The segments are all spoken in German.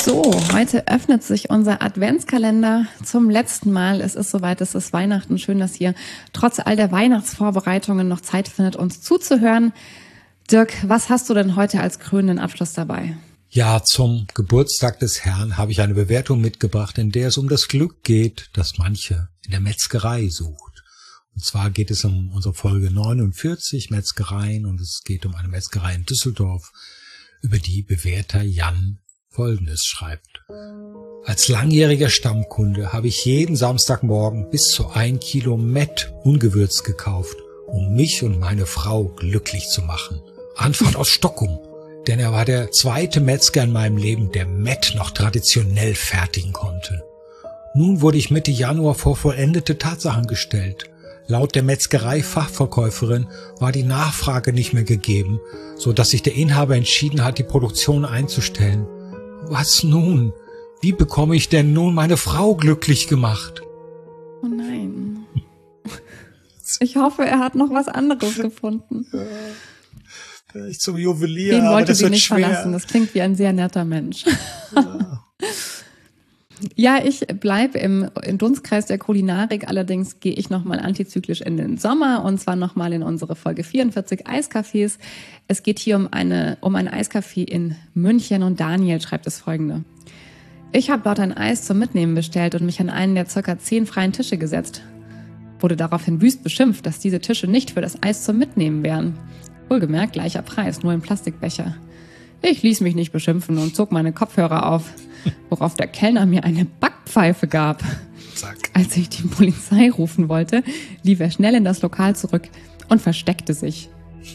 So, heute öffnet sich unser Adventskalender zum letzten Mal. Es ist soweit, es ist Weihnachten. Schön, dass ihr trotz all der Weihnachtsvorbereitungen noch Zeit findet, uns zuzuhören. Dirk, was hast du denn heute als krönenden Abschluss dabei? Ja, zum Geburtstag des Herrn habe ich eine Bewertung mitgebracht, in der es um das Glück geht, das manche in der Metzgerei sucht. Und zwar geht es um unsere Folge 49, Metzgereien, und es geht um eine Metzgerei in Düsseldorf, über die Bewerter Jan Folgendes schreibt. Als langjähriger Stammkunde habe ich jeden Samstagmorgen bis zu 1 Kilo Mett ungewürzt gekauft, um mich und meine Frau glücklich zu machen. Anfahrt aus Stockholm, denn er war der zweite Metzger in meinem Leben, der Mett noch traditionell fertigen konnte. Nun wurde ich Mitte Januar vor vollendete Tatsachen gestellt. Laut der Metzgerei-Fachverkäuferin war die Nachfrage nicht mehr gegeben, so dass sich der Inhaber entschieden hat, die Produktion einzustellen. Was nun? Wie bekomme ich denn nun meine Frau glücklich gemacht? Oh nein. Ich hoffe, er hat noch was anderes gefunden. Ich zum Juwelier, Den aber wollte das sie wird nicht schwer. verlassen. Das klingt wie ein sehr netter Mensch. Ja. Ja, ich bleibe im Dunstkreis der Kulinarik. Allerdings gehe ich nochmal antizyklisch in den Sommer, und zwar nochmal in unsere Folge 44 Eiscafés. Es geht hier um ein Eiscafé in München, und Daniel schreibt das Folgende. Ich habe dort ein Eis zum Mitnehmen bestellt und mich an einen der ca. 10 freien Tische gesetzt. Wurde daraufhin wüst beschimpft, dass diese Tische nicht für das Eis zum Mitnehmen wären. Wohlgemerkt gleicher Preis, nur im Plastikbecher. Ich ließ mich nicht beschimpfen und zog meine Kopfhörer auf, worauf der Kellner mir eine Backpfeife gab. Zack. Als ich die Polizei rufen wollte, lief er schnell in das Lokal zurück und versteckte sich.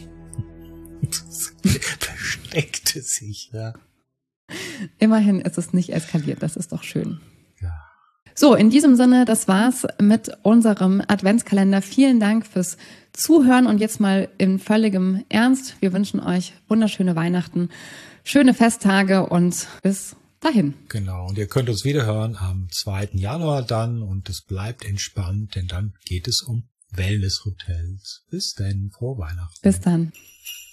Versteckte sich, ja. Immerhin ist es nicht eskaliert, das ist doch schön. Ja. So, in diesem Sinne, das war's mit unserem Adventskalender. Vielen Dank fürs Zuhören, und jetzt mal in völligem Ernst. Wir wünschen euch wunderschöne Weihnachten, schöne Festtage und bis dahin. Genau, und ihr könnt uns wieder hören am 2. Januar dann, und es bleibt entspannt, denn dann geht es um Wellnesshotels. Bis denn, frohe Weihnachten. Bis dann.